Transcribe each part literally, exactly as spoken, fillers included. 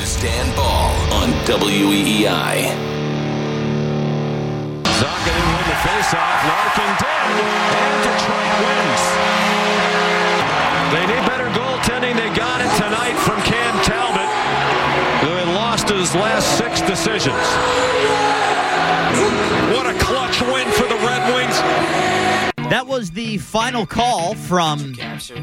is Dan Ball on W E E I. Zonka win the face-off. Larkin dead, and Detroit wins. They need better goaltending. They got it tonight from Cam Talbot, who had lost his last six decisions. What a clutch win for the Red Wings. That was the final call from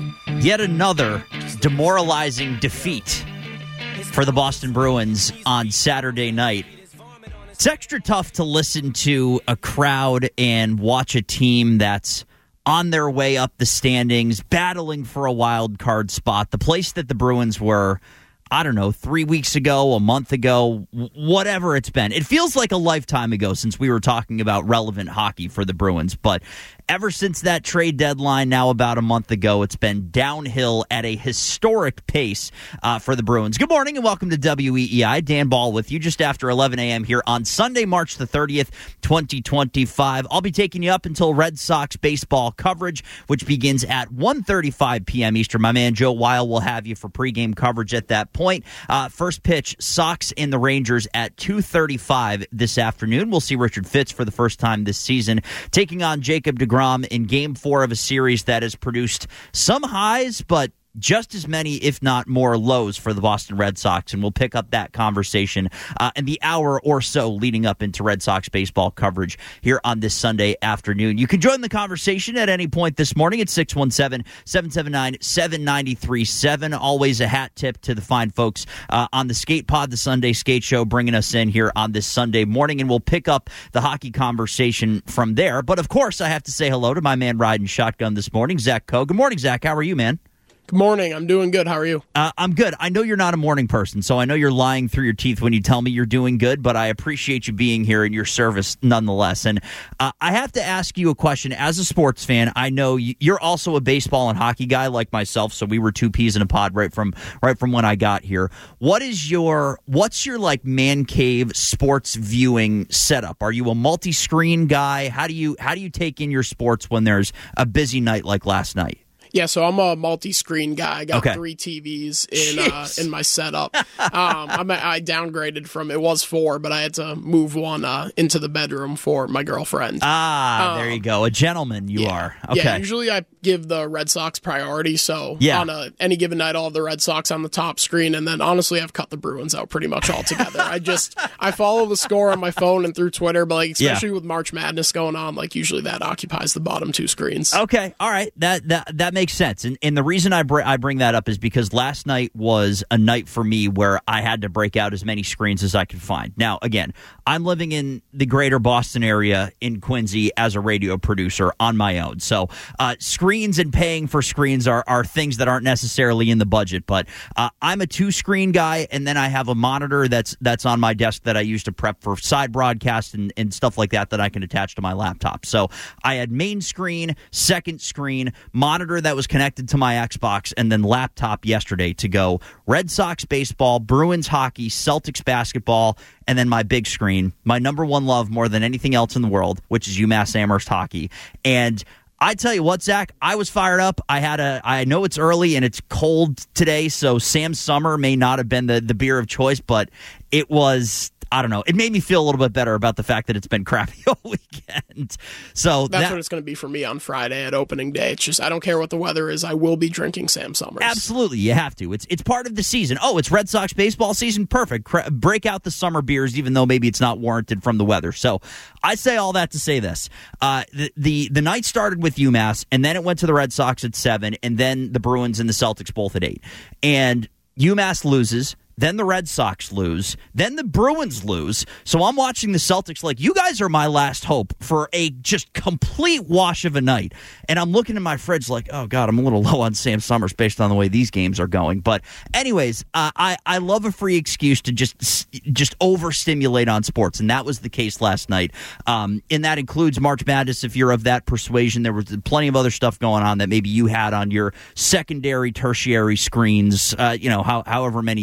yet another demoralizing defeat for the Boston Bruins on Saturday night. It's extra tough to listen to a crowd and watch a team that's on their way up the standings, battling for a wild card spot. The place that the Bruins were, I don't know, three weeks ago, a month ago, whatever it's been. It feels like a lifetime ago since we were talking about relevant hockey for the Bruins, but ever since that trade deadline now about a month ago, it's been downhill at a historic pace uh, for the Bruins. Good morning and welcome to W E E I. Dan Ball with you just after eleven a.m. here on Sunday, March the thirtieth, twenty twenty-five. I'll be taking you up until Red Sox baseball coverage, which begins at one thirty-five p.m. Eastern. My man Joe Weil will have you for pregame coverage at that point. Uh, first pitch, Sox and the Rangers at two thirty-five this afternoon. We'll see Richard Fitz for the first time this season taking on Jacob deGrom in game four of a series that has produced some highs, but just as many, if not more, lows for the Boston Red Sox, and we'll pick up that conversation uh, in the hour or so leading up into Red Sox baseball coverage here on this Sunday afternoon. You can join the conversation at any point this morning at six one seven, seven seven nine, seven nine three seven. Always a hat tip to the fine folks uh, on the Skate Pod, the Sunday Skate Show, bringing us in here on this Sunday morning, and we'll pick up the hockey conversation from there. But, of course, I have to say hello to my man riding shotgun this morning, Zach Coe. Good morning, Zach. How are you, man? Good morning. I'm doing good. How are you? Uh, I'm good. I know you're not a morning person, so I know you're lying through your teeth when you tell me you're doing good, but I appreciate you being here in your service nonetheless. And uh, I have to ask you a question. As a sports fan, I know you're also a baseball and hockey guy like myself, so we were two peas in a pod right from right from when I got here. What is your what's your like man cave sports viewing setup? Are you a multi-screen guy? How do you how do you take in your sports when there's a busy night like last night? Yeah, so I'm a multi-screen guy. I got okay. three T Vs in uh, in my setup. um, I'm, I downgraded from, it was four, but I had to move one uh, into the bedroom for my girlfriend. Ah, um, there you go. A gentleman you yeah. are. Okay. Yeah, usually I give the Red Sox priority, so yeah. on a, any given night I'll have the Red Sox on the top screen, and then honestly I've cut the Bruins out pretty much altogether. I just, I follow the score on my phone and through Twitter, but like especially yeah. with March Madness going on, like usually that occupies the bottom two screens. Okay, all right, that that, that makes sense. And, and the reason I, br- I bring that up is because last night was a night for me where I had to break out as many screens as I could find. Now, again, I'm living in the greater Boston area in Quincy as a radio producer on my own. So uh, screens and paying for screens are, are things that aren't necessarily in the budget. But uh, I'm a two-screen guy, and then I have a monitor that's that's on my desk that I use to prep for side broadcasts and, and stuff like that that I can attach to my laptop. So I had main screen, second screen, monitor that was connected to my Xbox, and then laptop yesterday to go Red Sox baseball, Bruins hockey, Celtics basketball, and then my big screen, my number one love more than anything else in the world, which is UMass Amherst hockey. And I tell you what, Zach, I was fired up. I had a. I know it's early and it's cold today, so Sam Summer may not have been the, the beer of choice, but it was, I don't know. It made me feel a little bit better about the fact that it's been crappy all weekend. So that's that, what it's going to be for me on Friday at opening day. It's just I don't care what the weather is. I will be drinking Sam Summers. Absolutely, you have to. It's it's part of the season. Oh, it's Red Sox baseball season. Perfect. Cra- break out the summer beers, even though maybe it's not warranted from the weather. So I say all that to say this: uh, the, the the night started with UMass, and then it went to the Red Sox at seven, and then the Bruins and the Celtics both at eight, and UMass loses. Then the Red Sox lose. Then the Bruins lose. So I'm watching the Celtics like, you guys are my last hope for a just complete wash of a night. And I'm looking in my fridge like, oh, God, I'm a little low on Sam Summers based on the way these games are going. But anyways, uh, I, I love a free excuse to just just overstimulate on sports. And that was the case last night. Um, and that includes March Madness, if you're of that persuasion. There was plenty of other stuff going on that maybe you had on your secondary, tertiary screens, uh, you know, how, however many you, you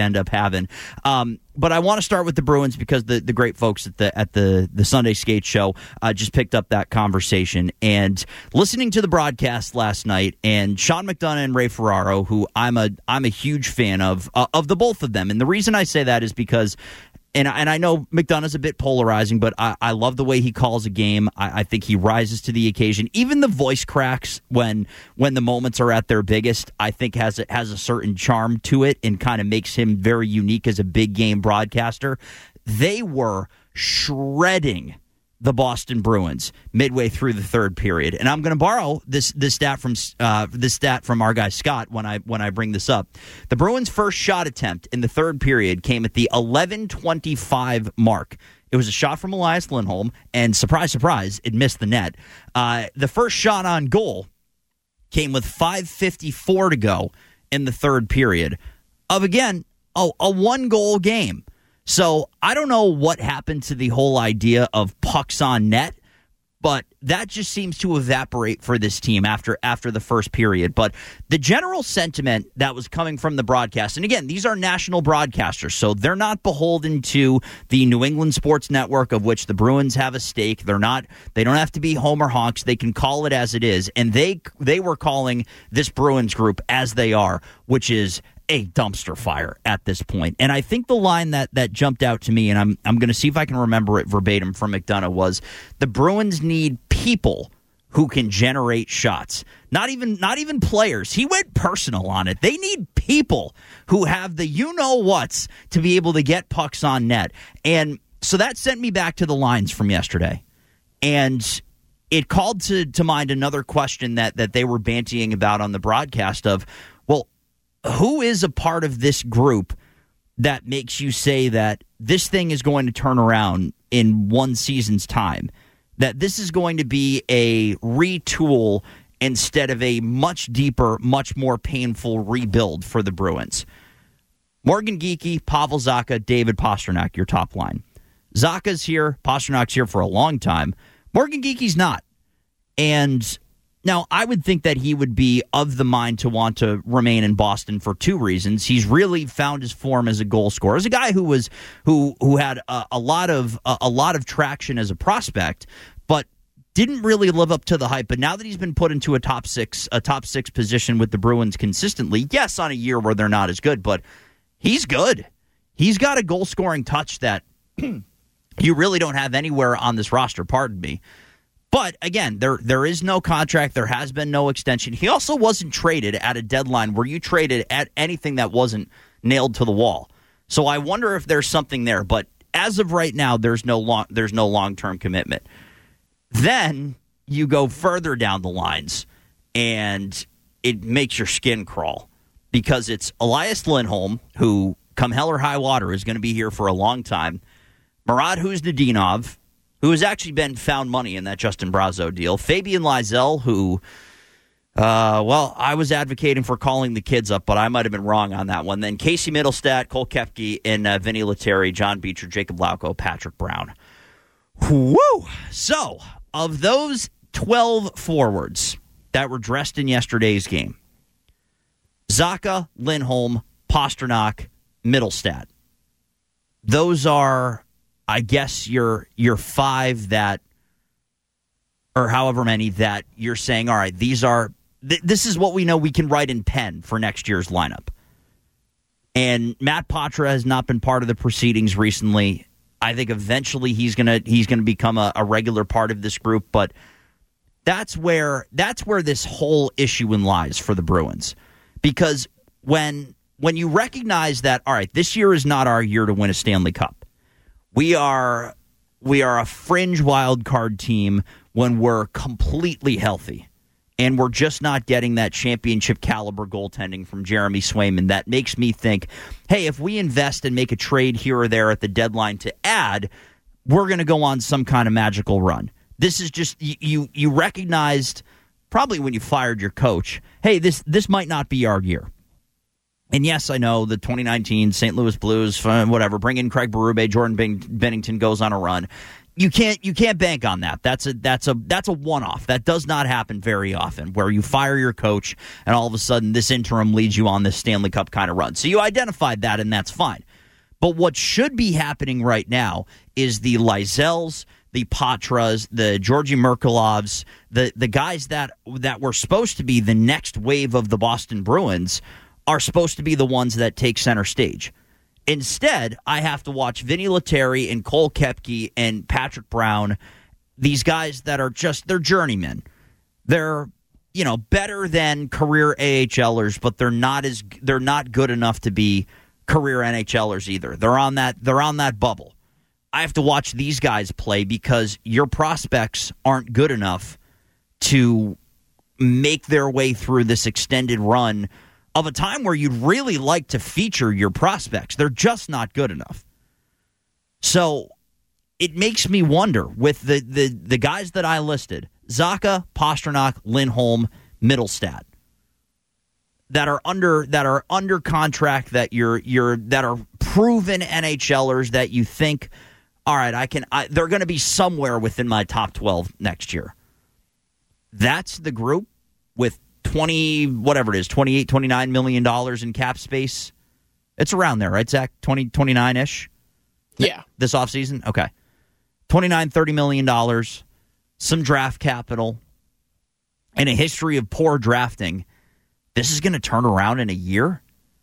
end up having. Um, but I want to start with the Bruins because the, the great folks at the at the, the Sunday Skate Show uh, just picked up that conversation. And listening to the broadcast last night, and Sean McDonough and Ray Ferraro, who I'm a I'm a huge fan of uh, of the both of them. And the reason I say that is because. And, and I know McDonough's a bit polarizing, but I, I love the way he calls a game. I, I think he rises to the occasion. Even the voice cracks when when the moments are at their biggest, I think has a, has a certain charm to it and kind of makes him very unique as a big game broadcaster. They were shredding the Boston Bruins midway through the third period, and I'm going to borrow this this stat from uh, this stat from our guy Scott when I when I bring this up. The Bruins' first shot attempt in the third period came at the eleven twenty-five mark. It was a shot from Elias Lindholm, and surprise, surprise, it missed the net. Uh, the first shot on goal came with five fifty-four to go in the third period of, again, oh, a one-goal game. So I don't know what happened to the whole idea of pucks on net, but that just seems to evaporate for this team after after the first period. But the general sentiment that was coming from the broadcast, and again, these are national broadcasters, so they're not beholden to the New England Sports Network, of which the Bruins have a stake. They're not. They don't have to be Homer Honks. They can call it as it is, and they they were calling this Bruins group as they are, which is a dumpster fire at this point. And I think the line that that jumped out to me, and I'm I'm going to see if I can remember it verbatim from McDonough, was the Bruins need people who can generate shots. Not even not even players. He went personal on it. They need people who have the you-know-whats to be able to get pucks on net. And so that sent me back to the lines from yesterday. And it called to, to mind another question that, that they were bantying about on the broadcast of, well, who is a part of this group that makes you say that this thing is going to turn around in one season's time? That this is going to be a retool instead of a much deeper, much more painful rebuild for the Bruins? Morgan Geekie, Pavel Zacha, David Pastrnak, your top line. Zacha's here. Pasternak's here for a long time. Morgan Geekie's not. And now, I would think that he would be of the mind to want to remain in Boston for two reasons. He's really found his form as a goal scorer, as a guy who was who who had a, a lot of a, a lot of traction as a prospect, but didn't really live up to the hype. But now that he's been put into a top six a top six position with the Bruins consistently, yes, on a year where they're not as good, but he's good. He's got a goal scoring touch that you really don't have anywhere on this roster. Pardon me. But, again, there there is no contract. There has been no extension. He also wasn't traded at a deadline where you traded at anything that wasn't nailed to the wall. So I wonder if there's something there. But as of right now, there's no long, there's no long-term commitment. Then you go further down the lines, and it makes your skin crawl because it's Elias Lindholm, who, come hell or high water, is going to be here for a long time. Murad Huznadinov, who has actually been found money in that Justin Brazeau deal. Fabian Lysell, who, uh, well, I was advocating for calling the kids up, but I might have been wrong on that one. Then Casey Middlestat, Cole Koepke, and uh, Vinny Lettieri, John Beecher, Jacob Lauko, Patrick Brown. Woo! So, of those twelve forwards that were dressed in yesterday's game, Zacha, Lindholm, Pastrnak, Middlestat. Those are, I guess, your your five that, or however many that you're saying, all right, these are, th- this is what we know we can write in pen for next year's lineup. And Matt Poitras has not been part of the proceedings recently. I think eventually he's gonna he's gonna become a, a regular part of this group, but that's where that's where this whole issue in lies for the Bruins. Because when when you recognize that, all right, this year is not our year to win a Stanley Cup. We are we are a fringe wild card team when we're completely healthy. And we're just not getting that championship caliber goaltending from Jeremy Swayman. That makes me think, hey, if we invest and make a trade here or there at the deadline to add, we're going to go on some kind of magical run. This is just, you, you you recognized probably when you fired your coach, hey, this this might not be our year. And yes, I know the twenty nineteen Saint Louis Blues, whatever, bring in Craig Berube, Jordan Bennington goes on a run. You can't you can't bank on that. That's a that's a that's a one-off. That does not happen very often, where you fire your coach and all of a sudden this interim leads you on this Stanley Cup kind of run. So you identified that, and that's fine. But what should be happening right now is the Lizels, the Patras, the Georgi Merkelovs, the the guys that that were supposed to be the next wave of the Boston Bruins are supposed to be the ones that take center stage. Instead, I have to watch Vinny Lettieri and Cole Koepke and Patrick Brown, these guys that are just, they're journeymen. They're, you know, better than career AHLers, but they're not as they're not good enough to be career NHLers either. They're on that they're on that bubble. I have to watch these guys play because your prospects aren't good enough to make their way through this extended run of a time where you'd really like to feature your prospects. They're just not good enough. So it makes me wonder with the, the, the guys that I listed, Zacha, Pastrnak, Lindholm, Middlestat, that are under that are under contract, that you're you're that are proven NHLers that you think, all right, I can I, they're going to be somewhere within my top twelve next year. That's the group with twenty, whatever it is, twenty-eight, twenty-nine million dollars in cap space. It's around there, right, Zach? twenty, twenty-nine-ish? Yeah. This offseason? Okay. twenty-nine, thirty million dollars, some draft capital, and a history of poor drafting. This is going to turn around in a year,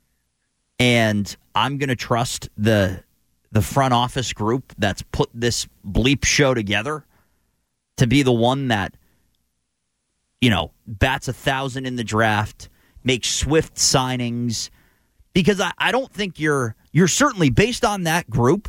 and I'm going to trust the the front office group that's put this bleep show together to be the one that, you know, bats a thousand in the draft, makes swift signings, because I, I don't think you're you're certainly based on that group.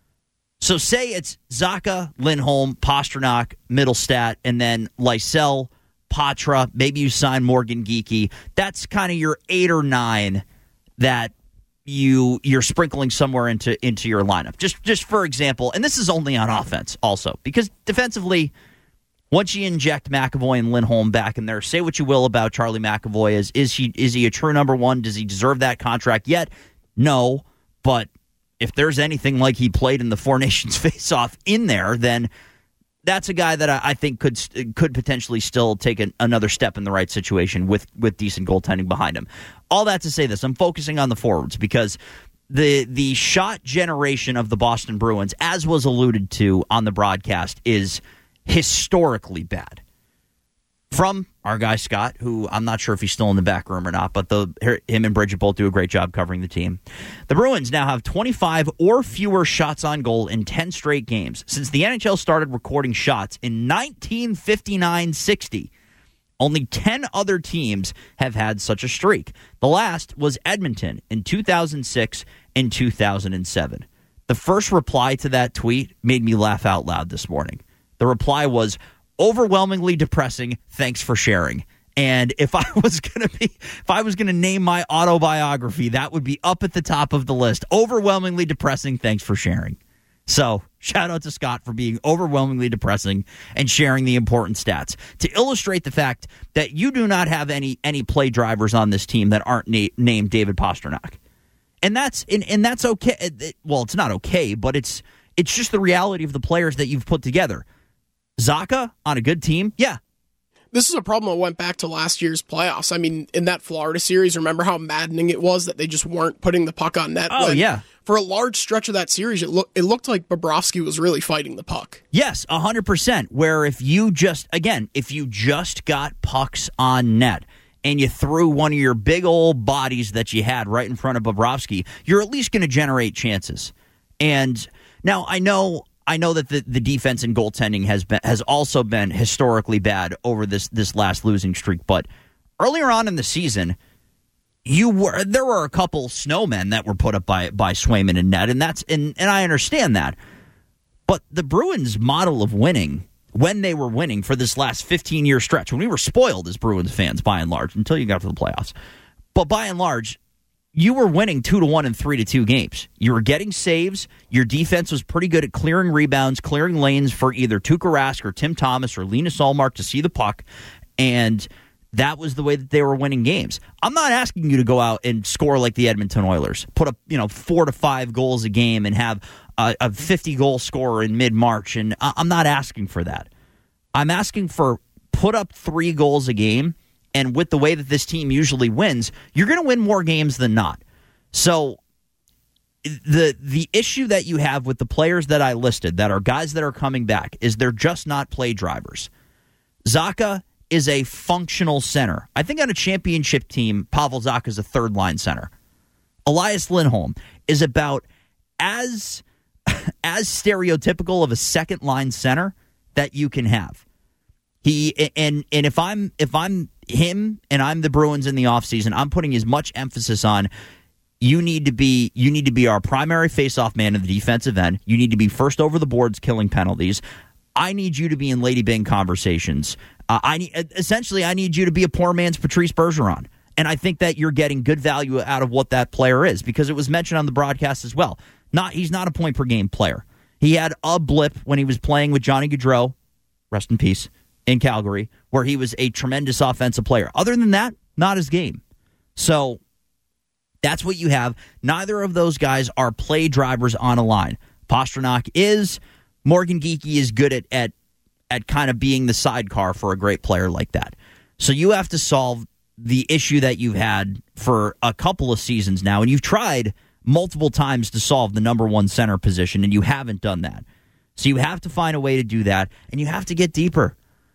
So say it's Zacha, Lindholm, Pastrnak, Middlestat, and then Lysell, Patra, maybe you sign Morgan Geekie. That's kind of your eight or nine that you you're sprinkling somewhere into into your lineup. Just just for example, and this is only on offense also, because defensively, once you inject McAvoy and Lindholm back in there, say what you will about Charlie McAvoy. Is is he is he a true number one? Does he deserve that contract yet? No, but if there's anything like he played in the Four Nations face-off in there, then that's a guy that I, I think could could potentially still take an, another step in the right situation with, with decent goaltending behind him. All that to say this, I'm focusing on the forwards because the the shot generation of the Boston Bruins, as was alluded to on the broadcast, is historically bad. From our guy Scott, who I'm not sure if he's still in the back room or not, but the him and Bridget both do a great job covering the team. The Bruins now have twenty-five or fewer shots on goal in ten straight games since the N H L started recording shots in nineteen fifty-nine sixty. Only ten other teams have had such a streak. The last was Edmonton in two thousand six and two thousand seven. The first reply to that tweet made me laugh out loud this morning. The reply was, overwhelmingly depressing, thanks for sharing. And if I was going to be, if I was going to name my autobiography, that would be up at the top of the list. Overwhelmingly depressing, thanks for sharing. So shout out to Scott for being overwhelmingly depressing and sharing the important stats to illustrate the fact that you do not have any any play drivers on this team that aren't na- named David Pastrnak. And that's and, and that's okay. It, well, it's not okay, but it's it's just the reality of the players that you've put together. Zacha on a good team? Yeah. This is a problem that went back to last year's playoffs. I mean, in that Florida series, remember how maddening it was that they just weren't putting the puck on net? Oh, when, yeah. For a large stretch of that series, it, look, it looked like Bobrovsky was really fighting the puck. Yes, one hundred percent. Where if you just, again, if you just got pucks on net and you threw one of your big old bodies that you had right in front of Bobrovsky, you're at least going to generate chances. And now I know... I know that the, the defense and goaltending has been has also been historically bad over this this last losing streak. But earlier on in the season, you were there were a couple snowmen that were put up by by Swayman and net, and that's and, and I understand that. But the Bruins' model of winning, when they were winning for this last fifteen year stretch, when we were spoiled as Bruins fans by and large until you got to the playoffs, but by and large, you were winning two to one and three to two games. You were getting saves. Your defense was pretty good at clearing rebounds, clearing lanes for either Tuukka Rask or Tim Thomas or Linus Ullmark to see the puck, and that was the way that they were winning games. I'm not asking you to go out and score like the Edmonton Oilers, put up you know four to five goals a game, and have a, a fifty-goal scorer in mid-March, and I, I'm not asking for that. I'm asking for put up three goals a game, and with the way that this team usually wins, you're going to win more games than not. So the the issue that you have with the players that I listed that are guys that are coming back is they're just not play drivers. Zacha is a functional center. I think on a championship team, Pavel Zacha is a third-line center. Elias Lindholm is about as as stereotypical of a second-line center that you can have. He and and if I'm if I'm him and I'm the Bruins in the offseason, I'm putting as much emphasis on you need to be you need to be our primary face-off man in the defensive end. You need to be first over the boards killing penalties. I need you to be in Lady Byng conversations. Uh, I need essentially I need you to be a poor man's Patrice Bergeron. And I think that you're getting good value out of what that player is because it was mentioned on the broadcast as well. Not he's not a point per game player. He had a blip when he was playing with Johnny Gaudreau, rest in peace, in Calgary, where he was a tremendous offensive player. Other than that, not his game. So that's what you have. Neither of those guys are play drivers on a line. Pastrnak is. Morgan Geekie is good at, at at kind of being the sidecar for a great player like that. So you have to solve the issue that you've had for a couple of seasons now, and you've tried multiple times to solve the number one center position, and you haven't done that. So you have to find a way to do that, and you have to get deeper.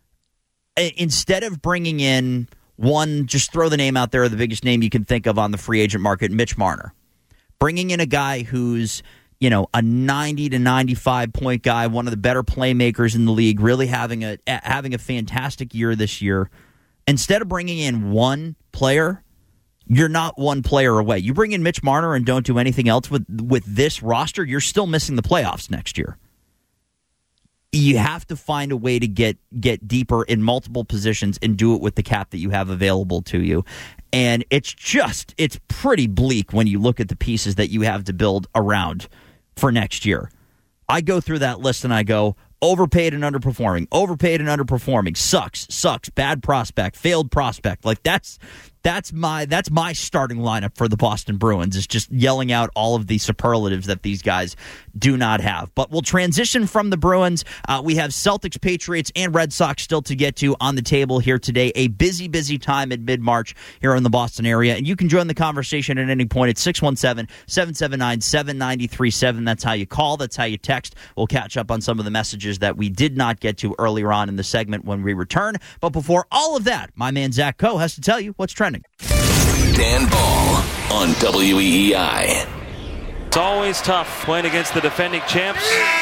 Instead of bringing in one, just throw the name out there, the biggest name you can think of on the free agent market, Mitch Marner. Bringing in a guy who's, you know, a ninety to ninety-five point guy, one of the better playmakers in the league, really having a having a fantastic year this year. Instead of bringing in one player, you're not one player away. You bring in Mitch Marner and don't do anything else with with this roster, you're still missing the playoffs next year. You have to find a way to get get deeper in multiple positions and do it with the cap that you have available to you. And it's just, it's pretty bleak when you look at the pieces that you have to build around for next year. I go through that list and I go, overpaid and underperforming, overpaid and underperforming, sucks, sucks, bad prospect, failed prospect. Like that's that's my that's my starting lineup for the Boston Bruins, is just yelling out all of the superlatives that these guys do not have. But we'll transition from the Bruins. Uh, we have Celtics, Patriots, and Red Sox still to get to on the table here today. A busy, busy time in mid-March here in the Boston area. And you can join the conversation at any point at six one seven, seven seven nine, seven nine three seven. That's how you call. That's how you text. We'll catch up on some of the messages that we did not get to earlier on in the segment when we return. But before all of that, my man Zach Coe has to tell you what's trending. Dan Ball on W E E I. It's always tough playing against the defending champs.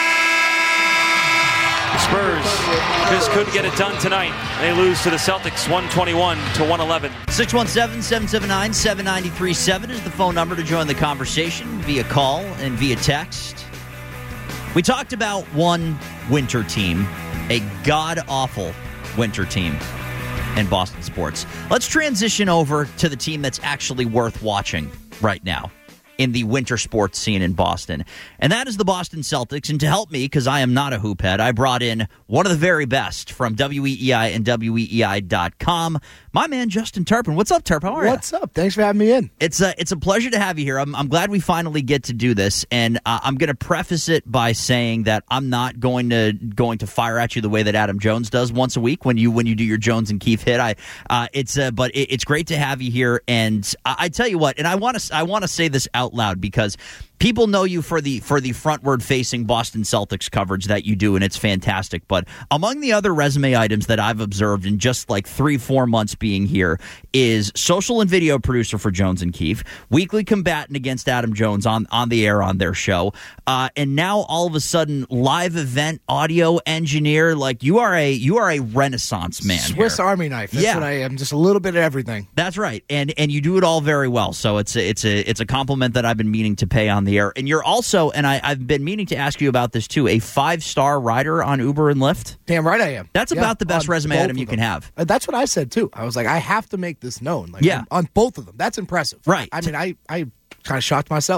The Spurs just couldn't get it done tonight. They lose to the Celtics one twenty-one to one eleven. six one seven, seven seven nine, seven nine three seven is the phone number to join the conversation via call and via text. We talked about one winter team, a god-awful winter team in Boston sports. Let's transition over to the team that's actually worth watching right now in the winter sports scene in Boston. And that is the Boston Celtics. And to help me, because I am not a hoop head, I brought in one of the very best from W E E I and W E E I dot com, my man Justin Turpin. What's up, Turp? How are you? What's up? Thanks for having me in. It's a, it's a pleasure to have you here. I'm, I'm glad we finally get to do this. And uh, I'm going to preface it by saying that I'm not going to going to fire at you the way that Adam Jones does once a week when you when you do your Jones and Keefe hit. I uh, it's uh, but it, it's great to have you here. And I, I tell you what, and I want to I want to say this out loud because people know you for the for the frontward-facing Boston Celtics coverage that you do, and it's fantastic. But among the other resume items that I've observed in just like three, four months being here is social and video producer for Jones and Keefe, weekly combatant against Adam Jones on, on the air on their show, uh, and now all of a sudden live event audio engineer. Like you are a you are a Renaissance man. Swiss here. Army knife. That's yeah. what I am. Just a little bit of everything. That's right, and and you do it all very well. So it's a, it's a it's a compliment that I've been meaning to pay on the air. And you're also, and I, I've been meaning to ask you about this too, a five-star rider on Uber and Lyft. Damn right I am. That's yeah, about the best resume item you can have. Uh, that's what I said too. I was like, I have to make this known. Like, yeah. on, on both of them. That's impressive. Right. I mean, I, I kind of shocked myself.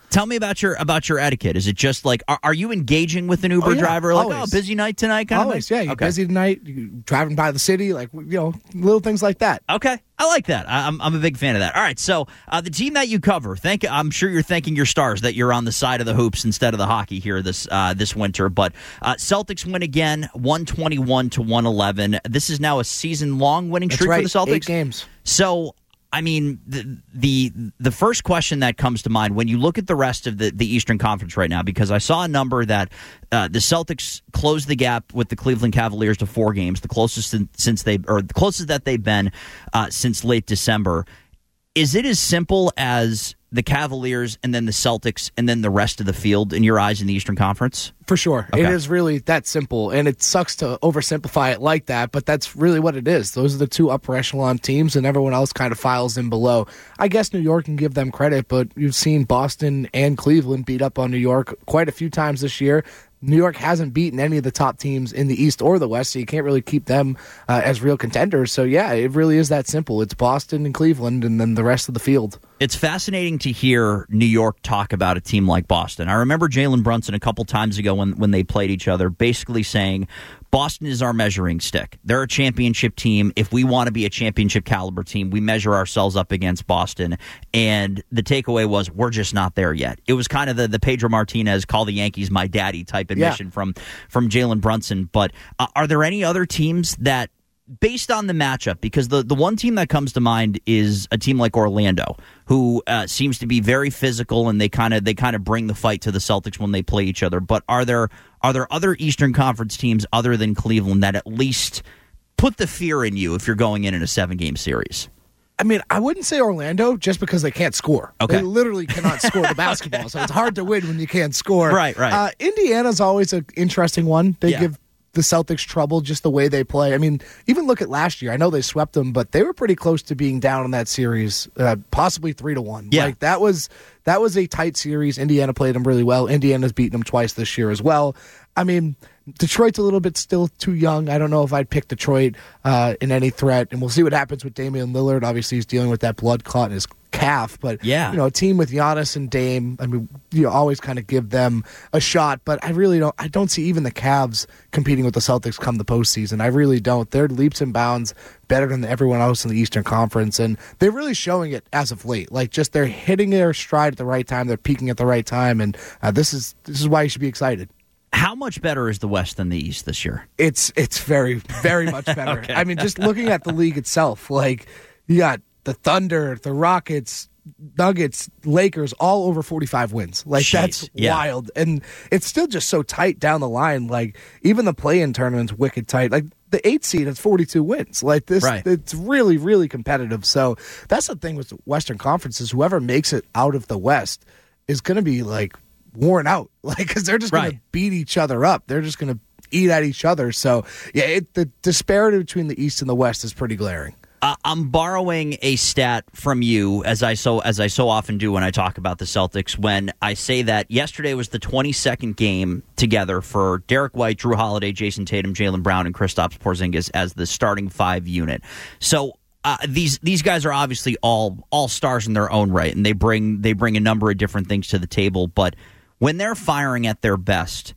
Tell me about your about your etiquette. Is it just like, are, are you engaging with an Uber Oh, yeah, driver? Like, always. oh, busy night tonight kind Always, of thing? yeah. You're Okay. busy tonight, you driving by the city, like, you know, little things like that. Okay, I like that. I, I'm I'm a big fan of that. All right, so uh, the team that you cover, thank I'm sure you're thanking your stars that you're on the side of the hoops instead of the hockey here this uh, this winter. But uh, Celtics win again, one twenty-one to one eleven. This is now a season long winning That's streak right, for the Celtics. eight games. So, I mean, the, the the first question that comes to mind when you look at the rest of the, the Eastern Conference right now, because I saw a number that uh, the Celtics closed the gap with the Cleveland Cavaliers to four games, the closest in, since they or the closest that they've been uh, since late December. Is it as simple as the Cavaliers and then the Celtics and then the rest of the field in your eyes in the Eastern Conference? For sure. Okay. It is really that simple, and it sucks to oversimplify it like that, but that's really what it is. Those are the two upper echelon teams, and everyone else kind of files in below. I guess New York can give them credit, but you've seen Boston and Cleveland beat up on New York quite a few times this year. New York hasn't beaten any of the top teams in the East or the West, so you can't really keep them uh, as real contenders. So, yeah, it really is that simple. It's Boston and Cleveland and then the rest of the field. It's fascinating to hear New York talk about a team like Boston. I remember Jalen Brunson a couple times ago when, when they played each other basically saying, Boston is our measuring stick. They're a championship team. If we want to be a championship caliber team, we measure ourselves up against Boston. And the takeaway was, we're just not there yet. It was kind of the, the Pedro Martinez, call the Yankees my daddy type admission yeah. from, from Jalen Brunson. But uh, are there any other teams that, based on the matchup, because the, the one team that comes to mind is a team like Orlando, who uh, seems to be very physical, and they kind of they kind of bring the fight to the Celtics when they play each other. But are there are there other Eastern Conference teams other than Cleveland that at least put the fear in you if you're going in in a seven game series? I mean, I wouldn't say Orlando just because they can't score. Okay. They literally cannot score the basketball, so it's hard to win when you can't score. Right, right. Uh, Indiana's always an interesting one. They yeah. give the Celtics trouble just the way they play. I mean, even look at last year. I know they swept them, but they were pretty close to being down in that series, uh, possibly three to one. Yeah. Like that was that was a tight series. Indiana played them really well. Indiana's beaten them twice this year as well. I mean, Detroit's a little bit still too young. I don't know if I'd pick Detroit uh, in any threat, and we'll see what happens with Damian Lillard. Obviously, he's dealing with that blood clot in his calf, but yeah. you know, a team with Giannis and Dame, I mean, you always kind of give them a shot, but I really don't I don't see even the Cavs competing with the Celtics come the postseason. I really don't. They're leaps and bounds better than everyone else in the Eastern Conference, and they're really showing it as of late. Like, just they're hitting their stride at the right time, they're peaking at the right time, and uh, this is this is why you should be excited. How much better is the West than the East this year? It's it's very, very much better. Okay. I mean, just looking at the league itself, like, you got the Thunder, the Rockets, Nuggets, Lakers, all over forty-five wins. Like, Jeez, that's yeah. wild. And it's still just so tight down the line. Like, even the play-in tournament's wicked tight. Like, the eight seed has forty-two wins. Like, this, right. It's really, really competitive. So that's the thing with the Western Conference is whoever makes it out of the West is going to be, like, worn out, like, because they're just going right. to beat each other up. They're just going to eat at each other. So, yeah, it, the disparity between the East and the West is pretty glaring. Uh, I'm borrowing a stat from you, as I so as I so often do when I talk about the Celtics, when I say that yesterday was the twenty-second game together for Derek White, Drew Holiday, Jason Tatum, Jaylen Brown, and Kristaps Porzingis as the starting five unit. So Uh, these these guys are obviously all all stars in their own right, and they bring they bring a number of different things to the table. But when they're firing at their best,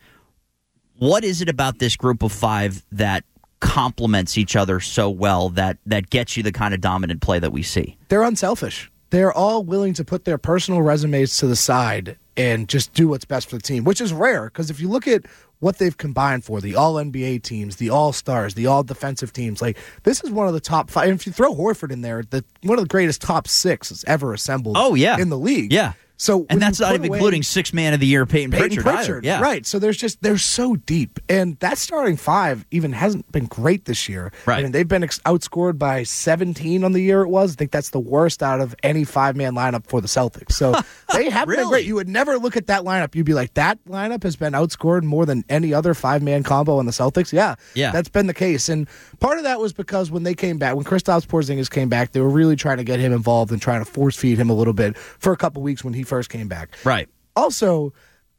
what is it about this group of five that complements each other so well that that gets you the kind of dominant play that we see? They're unselfish. They're all willing to put their personal resumes to the side and just do what's best for the team, which is rare because if you look at what they've combined for, the all-N B A teams, the all-stars, the all-defensive teams, like, this is one of the top five. And if you throw Horford in there, the, one of the greatest top six ever assembled oh, yeah. in the league. Yeah. So and that's not even away, including six man of the year Peyton, Peyton Pritchard. Pritchard, Yeah. right. So there's just they're so deep, and that starting five even hasn't been great this year. Right. I mean, they've been ex- outscored by seventeen on the year. It was. I think that's the worst out of any five man lineup for the Celtics. So they haven't Really? been great. You would never look at that lineup. You'd be like, that lineup has been outscored more than any other five man combo on the Celtics. Yeah, Yeah. that's been the case. And part of that was because when they came back, when Kristaps Porzingis came back, they were really trying to get him involved and trying to force feed him a little bit for a couple weeks when he first came back. Right. Also,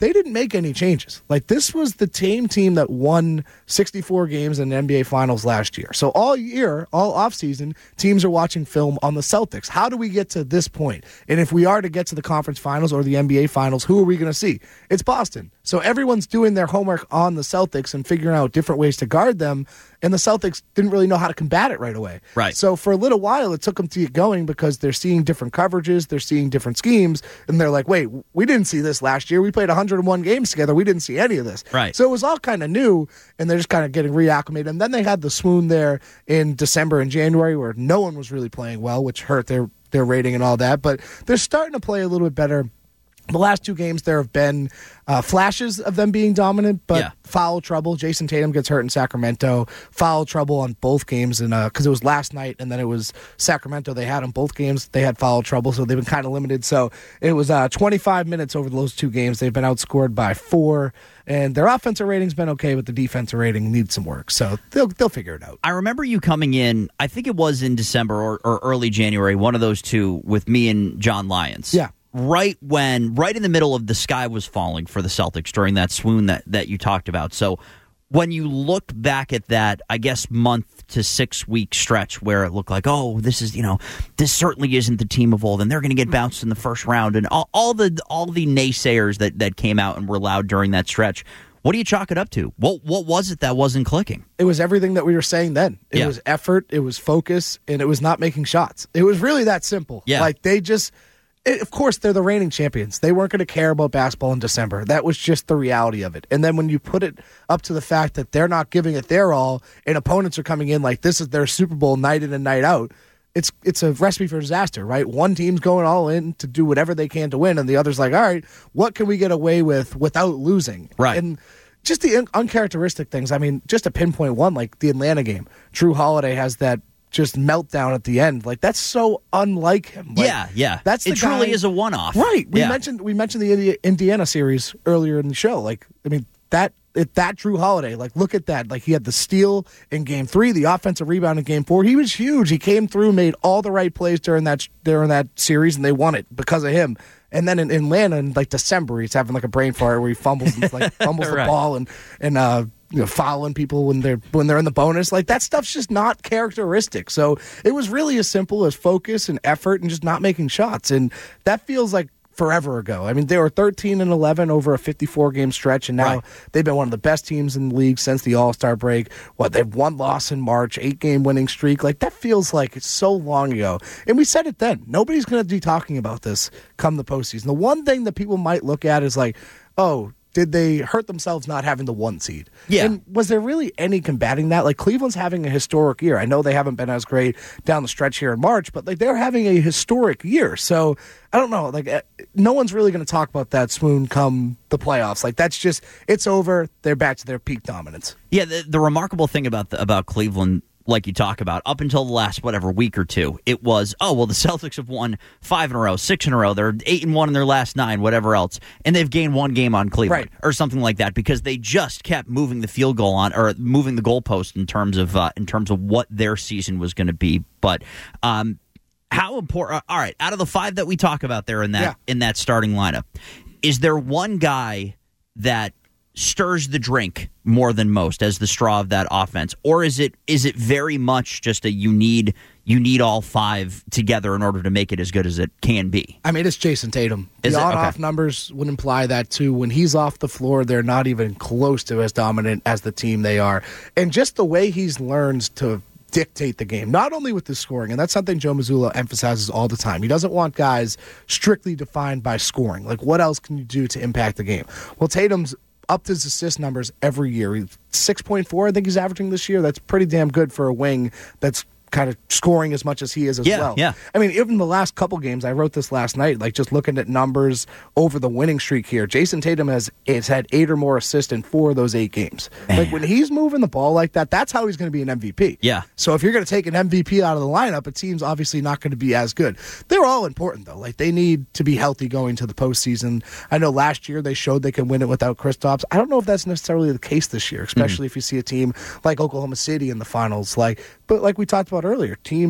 they didn't make any changes. Like, this was the same team that won sixty-four games in the N B A Finals last year. So all year, all offseason, teams are watching film on the Celtics. How do we get to this point? And if we are to get to the conference finals or the N B A Finals, who are we going to see? It's Boston. So everyone's doing their homework on the Celtics and figuring out different ways to guard them, and the Celtics didn't really know how to combat it right away. Right. So for a little while, it took them to get going because they're seeing different coverages, they're seeing different schemes, and they're like, wait, we didn't see this last year. We played one hundred one games together. We didn't see any of this. Right. So it was all kind of new, and they're just kind of getting reacclimated. And then they had the swoon there in December and January where no one was really playing well, which hurt their, their rating and all that. But they're starting to play a little bit better. The last two games, there have been uh, flashes of them being dominant, but yeah. foul trouble. Jason Tatum gets hurt in Sacramento. Foul trouble on both games, and because uh, it was last night and then it was Sacramento. They had on both games. They had foul trouble, so they've been kind of limited. So it was uh, twenty-five minutes over those two games. They've been outscored by four, and their offensive rating's been okay, but the defensive rating needs some work. So they'll they'll figure it out. I remember you coming in, I think it was in December or, or early January, one of those two with me and John Lyons. Yeah. Right when, right in the middle of the sky was falling for the Celtics during that swoon that, that you talked about. So when you look back at that, I guess, month to six week stretch where it looked like, oh, this is, you know, this certainly isn't the team of old, and they're going to get bounced in the first round, and all, all the all the naysayers that, that came out and were loud during that stretch. What do you chalk it up to? What what was it that wasn't clicking? It was everything that we were saying then. It yeah. was effort, it was focus, and it was not making shots. It was really that simple. Yeah. Like, they just... It, of course, they're the reigning champions. They weren't going to care about basketball in December. That was just the reality of it. And then when you put it up to the fact that they're not giving it their all and opponents are coming in like this is their Super Bowl night in and night out, it's it's a recipe for disaster, right? One team's going all in to do whatever they can to win, and the other's like, all right, what can we get away with without losing? Right. And just the un- uncharacteristic things. I mean, just to pinpoint one, like the Atlanta game. Drew Holiday has that just meltdown at the end. Like, that's so unlike him. Like, yeah, yeah. That's the it truly guy, is a one-off. Right. We yeah. mentioned we mentioned the Indi- Indiana series earlier in the show. Like, I mean, that it, that Drew Holiday, like, look at that. Like, he had the steal in game three, the offensive rebound in game four. He was huge. He came through, made all the right plays during that during that series, and they won it because of him. And then in, in Atlanta, in like December, he's having like a brain fart where he fumbles and like fumbles right. the ball and and uh you know, fouling people when they're when they're in the bonus. Like, that stuff's just not characteristic. So it was really as simple as focus and effort and just not making shots. And that feels like forever ago. I mean, they were thirteen and eleven over a fifty-four game stretch, and now right. they've been one of the best teams in the league since the All-Star break. What, they've one loss in March, eight game winning streak. Like, that feels like it's so long ago. And we said it then. Nobody's going to be talking about this come the postseason. The one thing that people might look at is like, oh, did they hurt themselves not having the one seed? Yeah. And was there really any combating that? Like, Cleveland's having a historic year. I know they haven't been as great down the stretch here in March, but like, they're having a historic year. So I don't know. Like, no one's really going to talk about that swoon come the playoffs. Like, that's just, it's over. They're back to their peak dominance. Yeah. The, the remarkable thing about the, about Cleveland, like you talk about, up until the last, whatever, week or two, it was, oh, well, the Celtics have won five in a row, six in a row. They're eight and one in their last nine, whatever else. And they've gained one game on Cleveland right. or something like that because they just kept moving the field goal on or moving the goalpost in terms of uh, in terms of what their season was going to be. But um, how important? All right, out of the five that we talk about there in that yeah. in that starting lineup, is there one guy that stirs the drink more than most as the straw of that offense, or is it is it very much just a you need you need all five together in order to make it as good as it can be? I mean, it's Jason Tatum. Is the it? on-off Okay. numbers would imply that too. When he's off the floor, they're not even close to as dominant as the team they are, and just the way he's learned to dictate the game, not only with the scoring, and that's something Joe Mazzulla emphasizes all the time. He doesn't want guys strictly defined by scoring. Like, what else can you do to impact the game? Well, Tatum's upped his assist numbers every year. He's six point four, I think he's averaging this year. That's pretty damn good for a wing that's kind of scoring as much as he is as yeah, well. Yeah. I mean, even the last couple games, I wrote this last night, like just looking at numbers over the winning streak here, Jason Tatum has, has had eight or more assists in four of those eight games. Man. Like, when he's moving the ball like that, that's how he's going to be an M V P. Yeah. So if you're going to take an M V P out of the lineup, a team's obviously not going to be as good. They're all important, though. Like, they need to be healthy going to the postseason. I know last year they showed they can win it without Kristaps. I don't know if that's necessarily the case this year, especially mm-hmm. if you see a team like Oklahoma City in the finals. Like, but like we talked about earlier, teams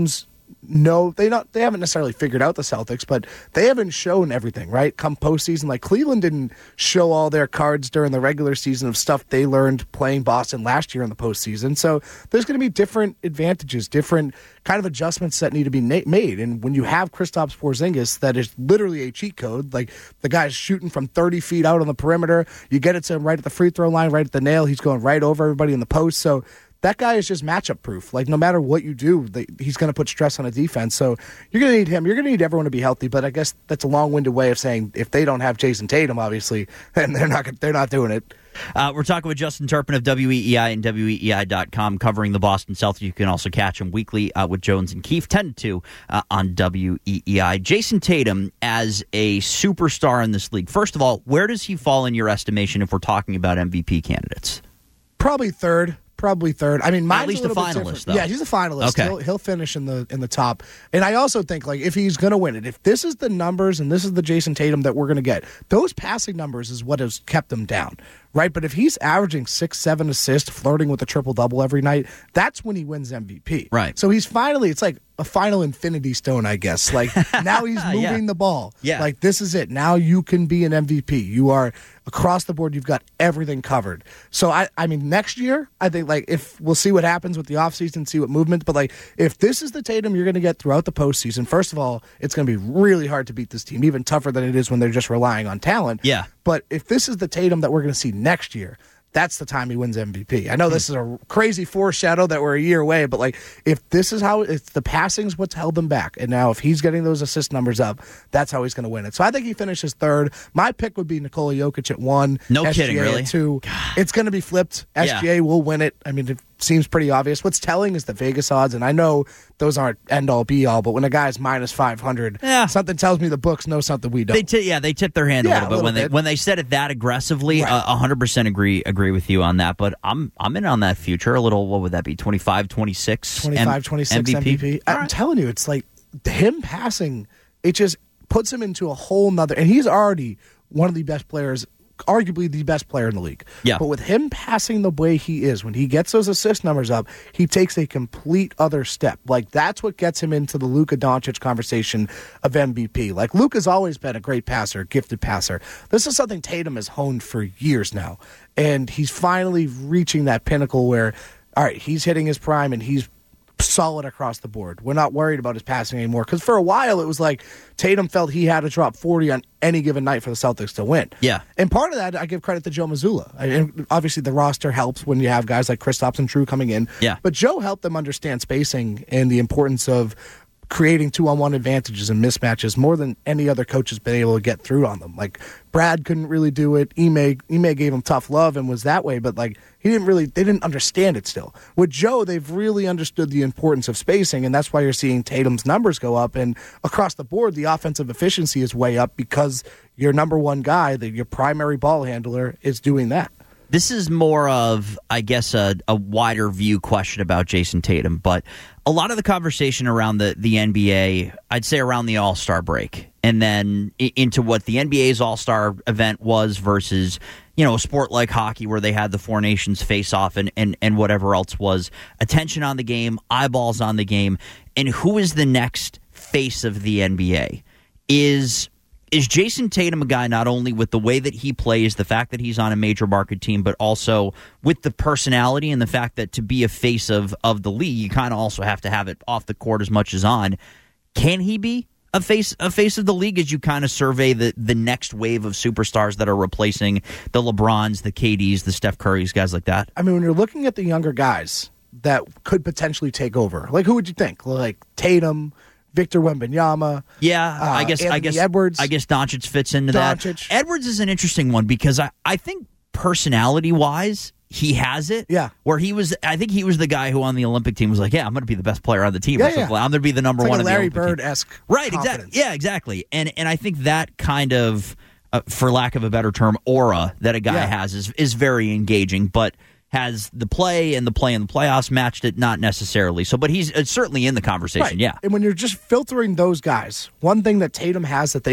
know they not they haven't necessarily figured out the Celtics, but they haven't shown everything, right? Come postseason, like Cleveland didn't show all their cards during the regular season of stuff they learned playing Boston last year in the postseason. So there's going to be different advantages, different kind of adjustments that need to be na- made. And when you have Kristaps Porzingis, that is literally a cheat code. Like the guy's shooting from thirty feet out on the perimeter, you get it to him right at the free throw line, right at the nail. He's going right over everybody in the post. So that guy is just matchup proof. Like, no matter what you do, they, he's going to put stress on a defense. So you're going to need him. You're going to need everyone to be healthy. But I guess that's a long-winded way of saying if they don't have Jason Tatum, obviously, then they're not they're not doing it. Uh, we're talking with Justin Turpin of W E E I and W E E I dot com covering the Boston Celtics. You can also catch him weekly uh, with Jones and Keefe, ten to two uh, on W E E I. Jason Tatum as a superstar in this league. First of all, where does he fall in your estimation if we're talking about M V P candidates? Probably third. Probably third. I mean, mine's at least a, a finalist, though. Yeah, he's a finalist. Okay. He'll, he'll finish in the in the top. And I also think, like, if he's going to win it, if this is the numbers and this is the Jason Tatum that we're going to get, those passing numbers is what has kept him down, right? But if he's averaging six, seven assists, flirting with a triple-double every night, that's when he wins M V P. Right. So he's finally, it's like a final infinity stone, I guess. Like, now he's moving yeah. the ball. Yeah. Like, this is it. Now you can be an M V P. You are across the board. You've got everything covered. So, I, I mean, next year, I think, like, if we'll see what happens with the offseason, see what movement. But, like, if this is the Tatum you're going to get throughout the postseason, first of all, it's going to be really hard to beat this team, even tougher than it is when they're just relying on talent. Yeah. But if this is the Tatum that we're going to see next year, that's the time he wins M V P. I know this is a crazy foreshadow that we're a year away, but like if this is how it's the passing's what's held him back, and now if he's getting those assist numbers up, that's how he's going to win it. So I think he finishes third. My pick would be Nikola Jokic at one. No S G A kidding, really? At two. God. It's going to be flipped. S G A Yeah. will win it. I mean, it seems pretty obvious. What's telling is the Vegas odds, and I know those aren't end all be all, but when a guy's minus five hundred, Yeah. something tells me the books know something we don't. They t- yeah, they tip their hand Yeah, a little bit a little when they bit. when they said it that aggressively. Right. Uh, one hundred percent agree agree with you on that. But I'm I'm in on that future a little. What would that be? twenty-five, twenty-six twenty-five, twenty-six M V P. M V P. I'm All right. telling you, it's like him passing, it just puts him into a whole nother, and he's already one of the best players, arguably the best player in the league. Yeah. But with him passing the way he is, when he gets those assist numbers up, he takes a complete other step. Like, that's what gets him into the Luka Doncic conversation of M V P. Like, Luka's always been a great passer, gifted passer. This is something Tatum has honed for years now. And he's finally reaching that pinnacle where, all right, he's hitting his prime and he's solid across the board. We're not worried about his passing anymore. Because for a while, it was like Tatum felt he had to drop forty on any given night for the Celtics to win. Yeah. And part of that, I give credit to Joe Mazzulla. I, and obviously, the roster helps when you have guys like Kristaps and Drew coming in. Yeah. But Joe helped them understand spacing and the importance of creating two-on-one advantages and mismatches more than any other coach has been able to get through on them. Like, Brad couldn't really do it. Ime, Ime gave him tough love and was that way, but like he didn't really, they didn't understand it still. With Joe, they've really understood the importance of spacing, and that's why you're seeing Tatum's numbers go up. And across the board, the offensive efficiency is way up because your number one guy, the, your primary ball handler, is doing that. This is more of, I guess, a, a wider view question about Jason Tatum, but a lot of the conversation around the, the N B A, I'd say around the All-Star break, and then i- into what the N B A's All-Star event was versus, you know, a sport like hockey where they had the Four Nations face-off and, and, and whatever else was, attention on the game, eyeballs on the game, and who is the next face of the N B A? Is... Is Jason Tatum a guy not only with the way that he plays, the fact that he's on a major market team, but also with the personality and the fact that to be a face of, of the league, you kind of also have to have it off the court as much as on. Can he be a face a face of the league as you kind of survey the, the next wave of superstars that are replacing the LeBrons, the K Ds, the Steph Currys, guys like that? I mean, when you're looking at the younger guys that could potentially take over, like who would you think? Like Tatum, Victor Wembanyama. Yeah, uh, I guess I Anthony guess Edwards. I guess Doncic fits into Doncic. that. Edwards is an interesting one because I, I think personality wise, he has it. Yeah. Where he was, I think he was the guy who on the Olympic team was like, yeah, I'm going to be the best player on the team. Yeah, or something. yeah. I'm going to be the number It's one like a in the Larry Olympic team. Bird-esque Right, confidence. exactly. Yeah, exactly. And and I think that kind of, uh, for lack of a better term, aura that a guy Yeah. has is is very engaging, but has the play and the play in the playoffs matched it? Not necessarily. So, but he's uh, certainly in the conversation, Right. yeah. And when you're just filtering those guys, one thing that Tatum has that they don't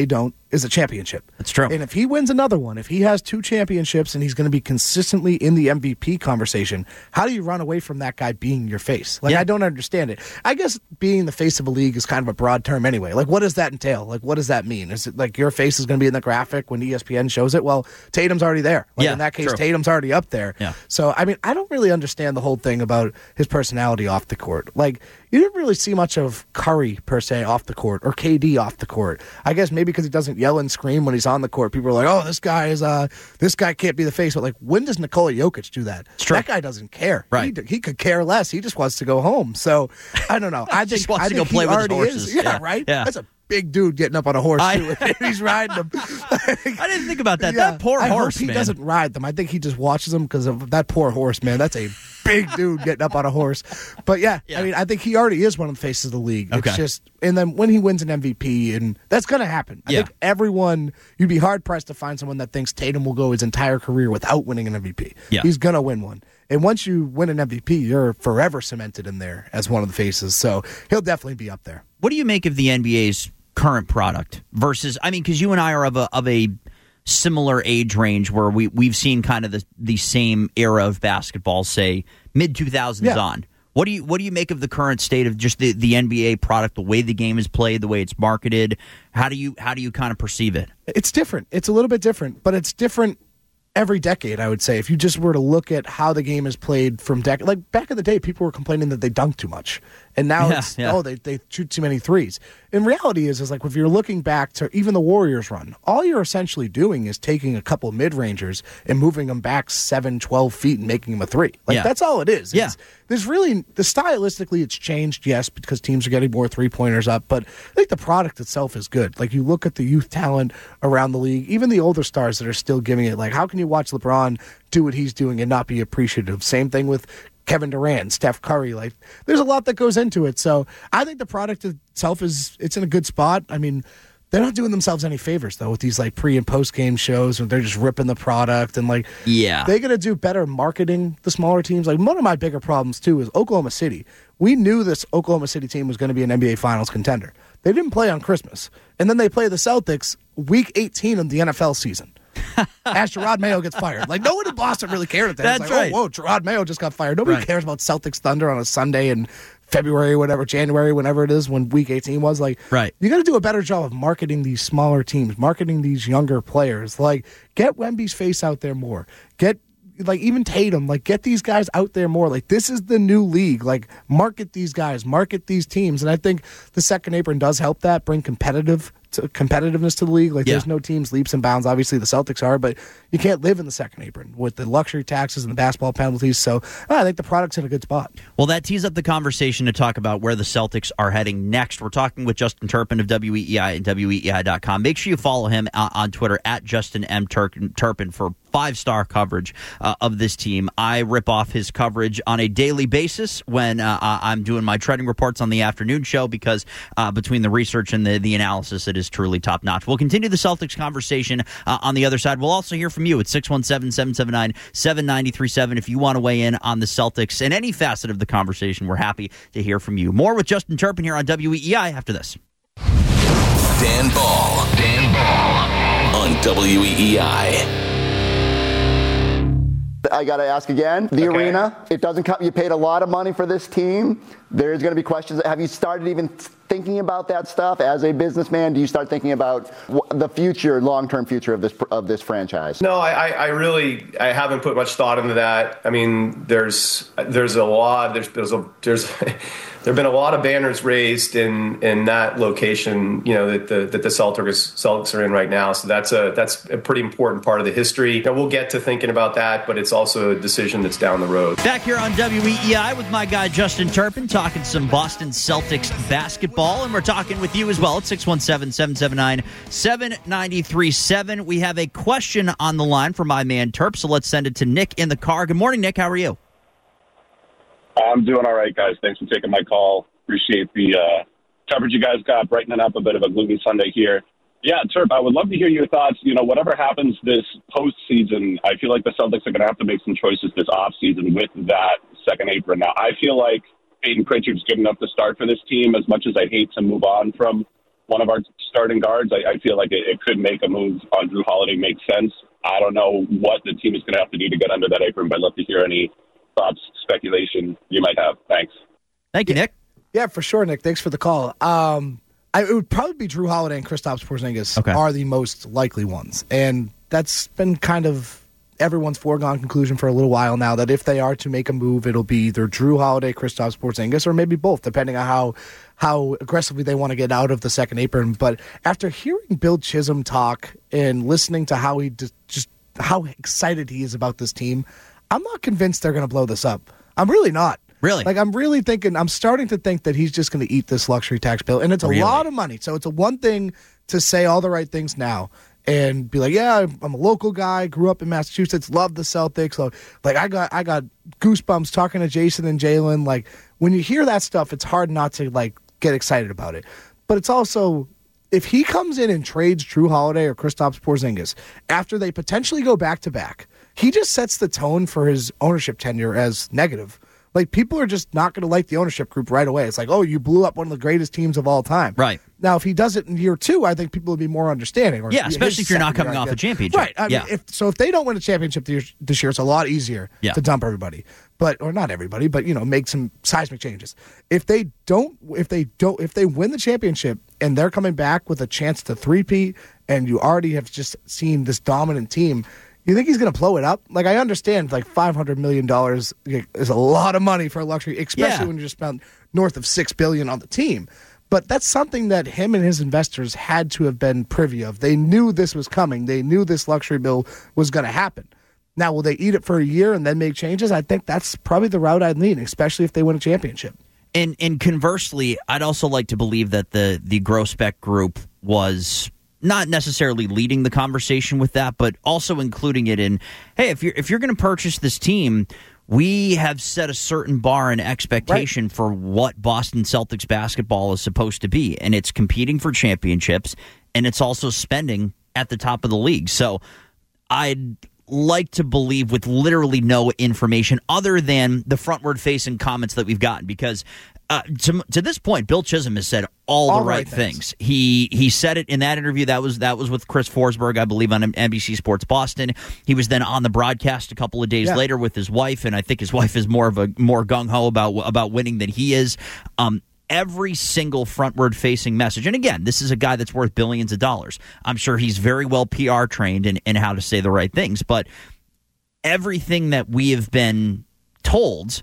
is a championship. That's true. And if he wins another one, if he has two championships and he's going to be consistently in the M V P conversation, how do you run away from that guy being your face? Like, yeah. I don't understand it. I guess being the face of a league is kind of a broad term anyway. Like, what does that entail? Like, what does that mean? Is it like your face is going to be in the graphic when E S P N shows it? Well, Tatum's already there. Like, yeah, in that case, true. Tatum's already up there. Yeah. So, I mean, I don't really understand the whole thing about his personality off the court. Like, you didn't really see much of Curry, per se, off the court, or K D off the court. I guess maybe because he doesn't yell and scream when he's on the court. People are like, oh, this guy is, uh, this guy can't be the face. But, like, when does Nikola Jokic do that? It's true. That guy doesn't care. Right. He, he could care less. He just wants to go home. So, I don't know. I Just think, wants I to think go play he with his already horses. is. Yeah, Yeah. right? Yeah. That's a big dude getting up on a horse, I- too, and he's riding them. I didn't think about that. Yeah. That poor I horse, hope he man. doesn't ride them. I think he just watches them because of that poor horse, man. That's a big dude getting up on a horse. But yeah, Yeah. I mean, I think he already is one of the faces of the league. Okay. It's just, and then when he wins an M V P, and that's going to happen. I Yeah. think everyone, you'd be hard pressed to find someone that thinks Tatum will go his entire career without winning an M V P. Yeah. He's going to win one. And once you win an M V P, you're forever cemented in there as one of the faces. So he'll definitely be up there. What do you make of the N B A's current product versus, I mean, because you and I are of a of a similar age range where we, we've seen kind of the, the same era of basketball, say, mid two thousands Yeah. on. What do you what do you make of the current state of just the, the N B A product, the way the game is played, the way it's marketed? How do you how do you kind of perceive it? It's different. It's a little bit different, but it's different every decade, I would say. If you just were to look at how the game is played from decade, like back in the day, people were complaining that they dunk too much, and now Yeah, it's yeah. oh they they shoot too many threes. In reality, is is like if you're looking back to even the Warriors run, all you're essentially doing is taking a couple mid rangers and moving them back seven, twelve feet and making them a three. Like Yeah. that's all it is. Yeah. It's, there's really the stylistically it's changed, yes, because teams are getting more three pointers up, but I think the product itself is good. Like you look at the youth talent around the league, even the older stars that are still giving it. Like how can you watch LeBron do what he's doing and not be appreciative? Same thing with Kevin Durant, Steph Curry. Like there's a lot that goes into it. So I think the product itself is it's in a good spot. I mean, they're not doing themselves any favors though with these like pre and post game shows where they're just ripping the product and like Yeah. they got to do better marketing the smaller teams. Like one of my bigger problems too is Oklahoma City. We knew this Oklahoma City team was going to be an N B A Finals contender. They didn't play on Christmas, and then they play the Celtics week eighteen of the N F L season. As Gerard Mayo gets fired. Like, no one in Boston really cared at that. That's it's like, right. oh, whoa, Gerard Mayo just got fired. Nobody Right. cares about Celtics Thunder on a Sunday in February, whatever, January, whenever it is, when week eighteen was. Like, Right. you got to do a better job of marketing these smaller teams, marketing these younger players. Like, get Wemby's face out there more. Get, like, even Tatum, like, get these guys out there more. Like, this is the new league. Like, market these guys, market these teams. And I think the second apron does help that, bring competitive to competitiveness to the league. Like Yeah. there's no teams leaps and bounds. Obviously the Celtics are, but you can't live in the second apron with the luxury taxes and the basketball penalties. So I think the product's in a good spot. Well, that tees up the conversation to talk about where the Celtics are heading next. We're talking with Justin Turpin of W E E I and W E E I dot com. Make sure you follow him on, on Twitter at Justin M. Tur- Turpin for five-star coverage uh, of this team. I rip off his coverage on a daily basis when uh, I'm doing my treading reports on the afternoon show because uh, between the research and the, the analysis, it is truly top-notch. We'll continue the Celtics conversation uh, on the other side. We'll also hear from you at six one seven, seven seven nine, seven nine three seven if you want to weigh in on the Celtics and any facet of the conversation. We're happy to hear from you. More with Justin Turpin here on W E E I after this. Dan Ball. Dan Ball on W E E I. I got to ask again. The Okay. arena, it doesn't come. You paid a lot of money for this team. There's going to be questions. Have you started even thinking about that stuff as a businessman? Do you start thinking about wh- the future, long-term future of this of this franchise? No, I, I I really I haven't put much thought into that. I mean, there's there's a lot. There's there's a there's there've been a lot of banners raised in in that location. You know that the that the Celtics Celtics are in right now. So that's a that's a pretty important part of the history. Now, we'll get to thinking about that, but it's also a decision that's down the road. Back here on W E E I with my guy Justin Turpin, talking some Boston Celtics basketball, and we're talking with you as well at six one seven, seven seven nine, seven nine three seven. We have a question on the line for my man Terp, so let's send it to Nick in the car. Good morning, Nick. How are you? I'm doing all right, guys. Thanks for taking my call. Appreciate the uh, coverage you guys got, brightening up a bit of a gloomy Sunday here. Yeah, Terp, I would love to hear your thoughts. You know, whatever happens this postseason, I feel like the Celtics are going to have to make some choices this offseason with that second apron. Now, I feel like Peyton Pritchard's good enough to start for this team, as much as I hate to move on from one of our starting guards, I, I feel like it, it could make a move on Drew Holiday make sense. I don't know what the team is going to have to do to get under that apron, but I'd love to hear any thoughts, speculation you might have. Thanks. Thank you, Nick. Yeah, for sure, Nick. Thanks for the call. Um, I, it would probably be Drew Holiday and Kristaps Porzingis okay. are the most likely ones. And that's been kind of everyone's foregone conclusion for a little while now, that if they are to make a move, it'll be either Drew Holiday, Kristaps Porzingis, or maybe both, depending on how how aggressively they want to get out of the second apron. But after hearing Bill Chisholm talk and listening to how he just, just how excited he is about this team, I'm not convinced they're going to blow this up. I'm really not. Really? Like, I'm really thinking, I'm starting to think that he's just going to eat this luxury tax bill. And it's a really? lot of money. So it's a one thing to say all the right things now and be like, yeah, I'm a local guy, grew up in Massachusetts, love the Celtics. So, like, I got I got goosebumps talking to Jason and Jalen. Like, when you hear that stuff, it's hard not to, like, get excited about it. But it's also, if he comes in and trades Drew Holiday or Kristaps Porzingis after they potentially go back-to-back, he just sets the tone for his ownership tenure as negative. Like, people are just not going to like the ownership group right away. It's like, oh, you blew up one of the greatest teams of all time. Right. Now, if he does it in year two, I think people would be more understanding. Or yeah, especially if you're not coming off a championship. Right. I yeah. mean, if, so if they don't win a championship this year, it's a lot easier yeah. to dump everybody. But or not everybody, but, you know, make some seismic changes. If they don't, if they don't, if they win the championship and they're coming back with a chance to three-peat, and you already have just seen this dominant team, you think he's going to blow it up? Like, I understand, like, five hundred million dollars is a lot of money for a luxury, especially yeah. when you just spent north of six billion dollars on the team. But that's something that him and his investors had to have been privy of. They knew this was coming. They knew this luxury bill was going to happen. Now, will they eat it for a year and then make changes? I think that's probably the route I'd lean, especially if they win a championship. And and conversely, I'd also like to believe that the the Grousbeck group was not necessarily leading the conversation with that, but also including it in, hey, if you're if you're going to purchase this team, we have set a certain bar and expectation right. for what Boston Celtics basketball is supposed to be, and it's competing for championships, and it's also spending at the top of the league. So I'd like to believe with literally no information other than the frontward-facing comments that we've gotten, because uh, to, to this point, Bill Chisholm has said all, all the right, right things. things. He he said it in that interview. That was that was with Chris Forsberg, I believe, on N B C Sports Boston. He was then on the broadcast a couple of days yeah. later with his wife, and I think his wife is more of a more gung-ho about about winning than he is. Um, every single frontward-facing message. And again, this is a guy that's worth billions of dollars. I'm sure he's very well P R trained in, in how to say the right things. But everything that we have been told,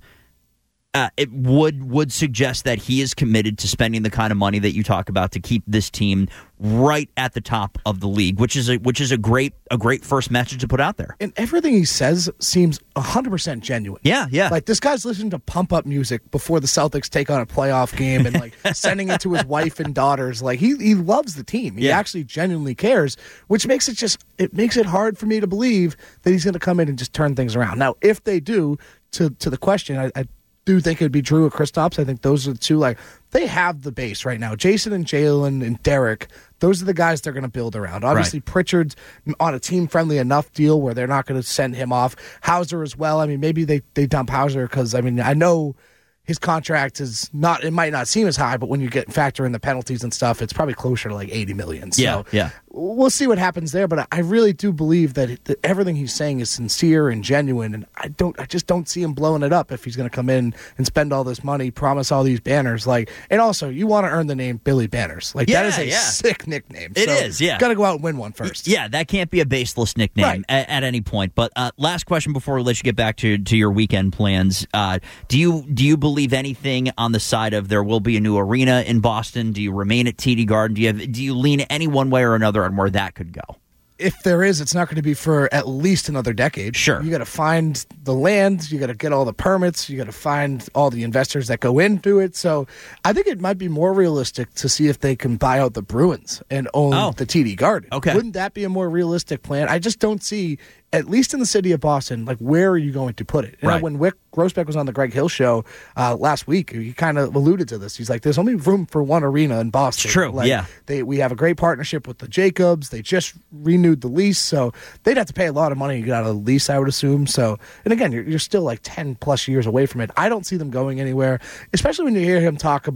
uh, it would would suggest that he is committed to spending the kind of money that you talk about to keep this team right at the top of the league, which is a which is a great a great first message to put out there. And everything he says seems one hundred percent genuine. Yeah, yeah. Like, this guy's listening to pump up music before the Celtics take on a playoff game and, like, sending it to his wife and daughters. Like, he he loves the team. He yeah. actually genuinely cares, which makes it just it makes it hard for me to believe that he's going to come in and just turn things around. Now, if they do, to to the question, I, I do think it would be Drew or Kristaps. I think those are the two, like, they have the base right now. Jason and Jalen and Derek, those are the guys they're going to build around. Obviously, right. Pritchard's on a team-friendly enough deal where they're not going to send him off. Hauser as well. I mean, maybe they, they dump Hauser because, I mean, I know his contract is not, it might not seem as high, but when you get factor in the penalties and stuff, it's probably closer to like eighty million. So yeah, yeah. we'll see what happens there. But I really do believe that, that everything he's saying is sincere and genuine. And I don't, I just don't see him blowing it up if he's going to come in and spend all this money, promise all these banners. Like, and also you want to earn the name Billy Banners. Like, yeah, that is a yeah. sick nickname. It so is, yeah. Got to go out and win one first. Yeah, that can't be a baseless nickname right. at, at any point. But uh, last question before we let you get back to, to your weekend plans. Uh, do you do you believe anything on the side of there will be a new arena in Boston? Do you remain at T D Garden? Do you have, do you lean any one way or another on where that could go? If there is, it's not going to be for at least another decade. Sure. You got to find the land. You got to get all the permits. You got to find all the investors that go into it. So I think it might be more realistic to see if they can buy out the Bruins and own oh. the T D Garden. Okay. Wouldn't that be a more realistic plan? I just don't see, at least in the city of Boston, like, where are you going to put it? You right. know, when Wick Grousbeck was on the Greg Hill show uh, last week, he kind of alluded to this. He's like, there's only room for one arena in Boston. It's true, like, yeah. They, we have a great partnership with the Jacobs. They just renewed the lease, so they'd have to pay a lot of money to get out of the lease, I would assume. So, and again, you're, you're still like ten plus years away from it. I don't see them going anywhere, especially when you hear him talk about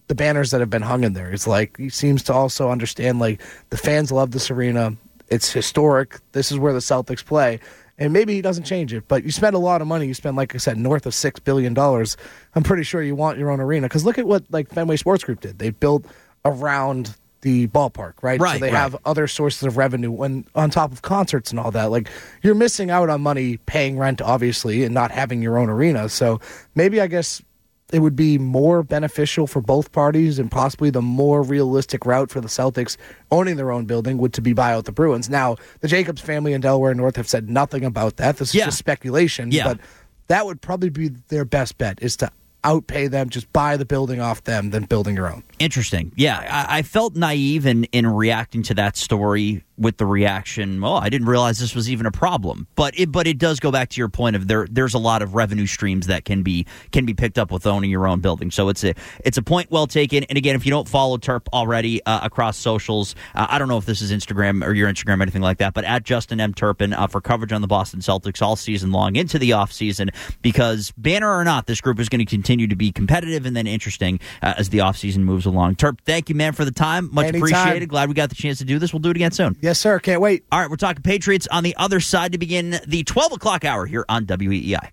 the banners that have been hung in there. It's like he seems to also understand, like, the fans love this arena. It's historic. This is where the Celtics play. And maybe he doesn't change it, but you spend a lot of money. You spend, like I said, north of six billion dollars. I'm pretty sure you want your own arena. Because look at what like Fenway Sports Group did. They built around the ballpark, right? Right, so they right. have other sources of revenue when on top of concerts and all that. Like, you're missing out on money paying rent, obviously, and not having your own arena. So maybe, I guess, it would be more beneficial for both parties, and possibly the more realistic route for the Celtics owning their own building would to be buy out the Bruins. Now, the Jacobs family in Delaware North have said nothing about that. This is Yeah. just speculation, Yeah. but that would probably be their best bet, is to outpay them, just buy the building off them, than building your own. Interesting. Yeah, I, I felt naive in, in reacting to that story with the reaction, oh, I didn't realize this was even a problem. But it but it does go back to your point of there there's a lot of revenue streams that can be can be picked up with owning your own building. So it's a it's a point well taken. And again, if you don't follow Terp already uh, across socials, uh, I don't know if this is Instagram or your Instagram or anything like that, but at Justin M. Turpin uh, for coverage on the Boston Celtics all season long into the offseason, because banner or not, this group is going to continue to be competitive and then interesting uh, as the offseason moves along. Terp, thank you, man, for the time. Much Anytime. appreciated. Glad we got the chance to do this. We'll do it again soon. Yes, sir. Can't wait. All right, we're talking Patriots on the other side to begin the twelve o'clock hour here on W E E I.